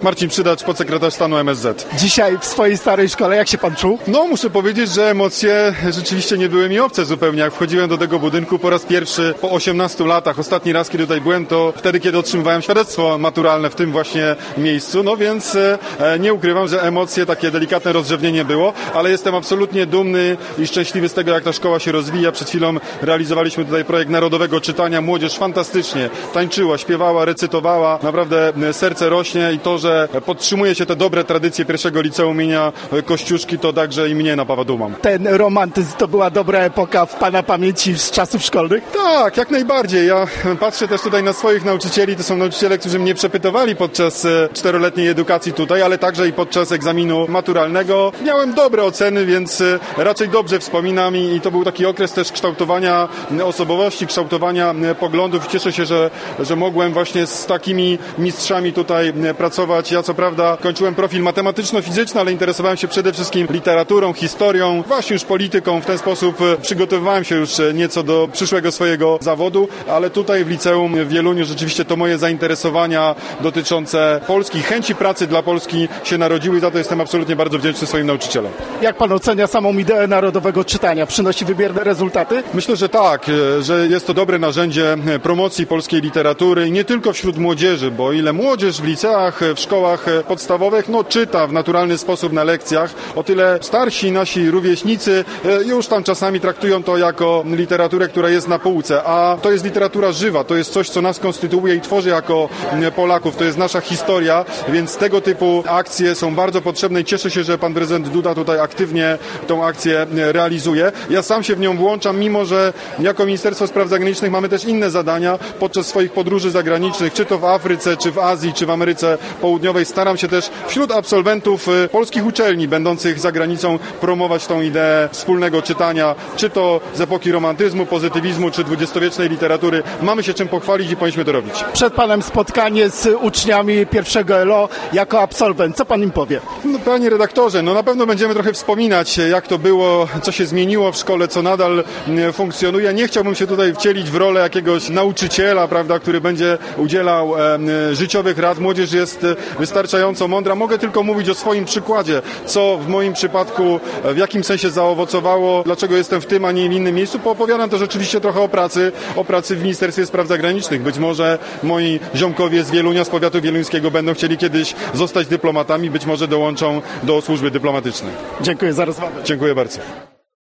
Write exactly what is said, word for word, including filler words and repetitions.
Marcin Przydacz, podsekretarz stanu M S Z. Dzisiaj w swojej starej szkole, jak się pan czuł? No, muszę powiedzieć, że emocje rzeczywiście nie były mi obce zupełnie. Jak wchodziłem do tego budynku po raz pierwszy po osiemnastu latach, ostatni raz, kiedy tutaj byłem, to wtedy, kiedy otrzymywałem świadectwo maturalne w tym właśnie miejscu, no więc e, nie ukrywam, że emocje, takie delikatne rozrzewnienie było, ale jestem absolutnie dumny i szczęśliwy z tego, jak ta szkoła się rozwija. Przed chwilą realizowaliśmy tutaj projekt narodowego czytania. Młodzież fantastycznie tańczyła, śpiewała, recytowała. Naprawdę serce rośnie i to, że podtrzymuje się te dobre tradycje pierwszego liceum imienia Kościuszki, to także i mnie napawa dumą. Ten romantyzm to była dobra epoka w pana pamięci z czasów szkolnych? Tak, jak najbardziej. Ja patrzę też tutaj na swoich nauczycieli. To są nauczyciele, którzy mnie przepytowali podczas czteroletniej edukacji tutaj, ale także i podczas egzaminu maturalnego. Miałem dobre oceny, więc raczej dobrze wspominam i to był taki okres też kształtowania osobowości, kształtowania poglądów. Cieszę się, że, że mogłem właśnie z takimi mistrzami tutaj pracować. Ja co prawda kończyłem profil matematyczno-fizyczny, ale interesowałem się przede wszystkim literaturą, historią, właśnie już polityką. W ten sposób przygotowywałem się już nieco do przyszłego swojego zawodu, ale tutaj w liceum w Wieluniu rzeczywiście to moje zainteresowania dotyczące Polski, chęci pracy dla Polski się narodziły i za to jestem absolutnie bardzo wdzięczny swoim nauczycielom. Jak pan ocenia samą ideę narodowego czytania? Przynosi wymierne rezultaty? Myślę, że tak, że jest to dobre narzędzie promocji polskiej literatury i nie tylko wśród młodzieży, bo ile młodzież w liceach, w szkołach podstawowych, no czyta w naturalny sposób na lekcjach, o tyle starsi nasi rówieśnicy już tam czasami traktują to jako literaturę, która jest na półce, a to jest literatura żywa, to jest coś, co nas konstytuuje i tworzy jako Polaków, to jest nasza historia, więc tego typu akcje są bardzo potrzebne i cieszę się, że pan prezydent Duda tutaj aktywnie tą akcję realizuje. Ja sam się w nią włączam, mimo że jako Ministerstwo Spraw Zagranicznych mamy też inne zadania podczas swoich podróży zagranicznych, czy to w Afryce, czy w Azji, czy w Ameryce Południowej. Staram się też wśród absolwentów polskich uczelni będących za granicą promować tą ideę wspólnego czytania, czy to z epoki romantyzmu, pozytywizmu, czy dwudziestowiecznej literatury. Mamy się czym pochwalić i powinniśmy to robić. Przed panem spotkanie z uczniami pierwszego L O jako absolwent. Co pan im powie? No, panie redaktorze, no na pewno będziemy trochę wspominać, jak to było, co się zmieniło w szkole, co nadal funkcjonuje. Nie chciałbym się tutaj wcielić w rolę jakiegoś nauczyciela, prawda, który będzie udzielał e, życiowych rad. Młodzież jest wystarczająco mądra. Mogę tylko mówić o swoim przykładzie, co w moim przypadku w jakim sensie zaowocowało, dlaczego jestem w tym, a nie w innym miejscu. Poopowiadam też oczywiście trochę o pracy, o pracy w Ministerstwie Spraw Zagranicznych. Być może moi ziomkowie z Wielunia, z powiatu wieluńskiego będą chcieli kiedyś zostać dyplomatami, być może dołączą do służby dyplomatycznej. Dziękuję za rozmowę. Dziękuję bardzo.